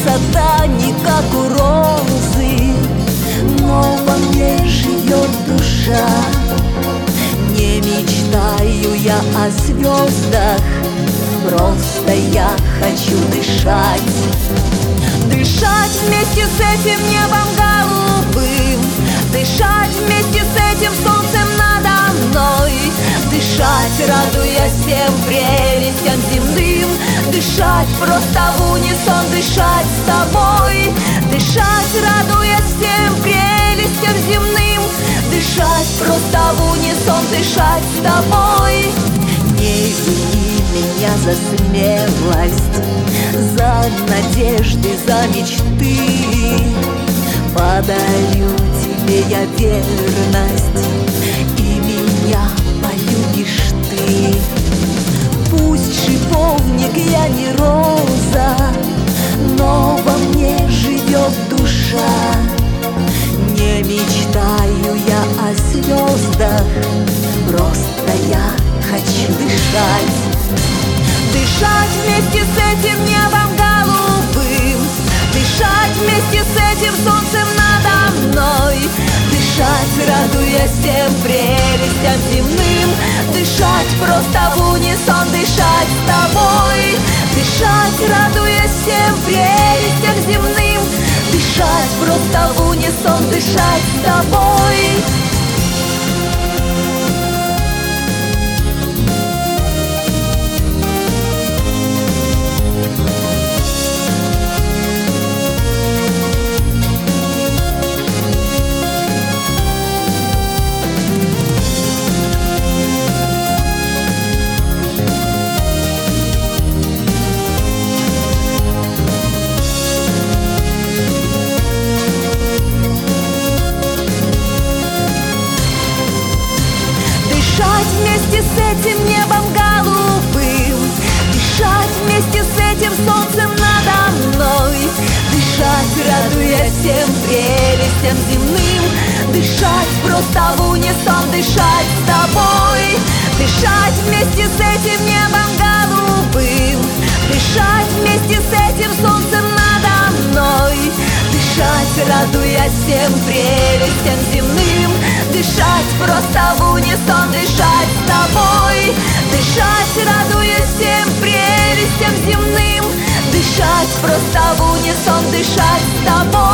красота не как у розы, но во мне живет душа. Не мечтаю я о звездах, просто я хочу дышать. Дышать вместе с этим небом голубым, дышать вместе с этим солнцем надо мной, дышать, радуясь всем прелестям земным, дышать просто в унисон, дышать с тобой, дышать, радуясь всем прелестям земным, дышать просто в унисон, дышать с тобой. Не вини меня за смелость, за надежды, за мечты. Подарю тебе я верность, и меня полюбишь ты. Пусть шиповник я не роза, но во мне живет душа. Не мечтаю я о звездах, просто я хочу дышать. Дышать вместе с этим небом голубым, дышать вместе с этим солнцем надо мной, дышать, радуясь всем прелестям земным, дышать просто в унисон, дышать с тобой, дышать, радуясь всем прелестям земным, дышать просто в унисон, дышать с тобой. Дышать вместе с этим небом голубым, дышать вместе с этим солнцем надо мной, дышать, радуясь всем прелестям земным, дышать просто в унисон, дышать с тобой, дышать вместе с этим небом голубым, дышать вместе с этим солнцем надо мной, дышать, радуясь всем прелестям земным, дышать просто в унисон, дышать с тобой, дышать, радуясь всем прелестям земным, дышать просто в унисон, дышать с тобой.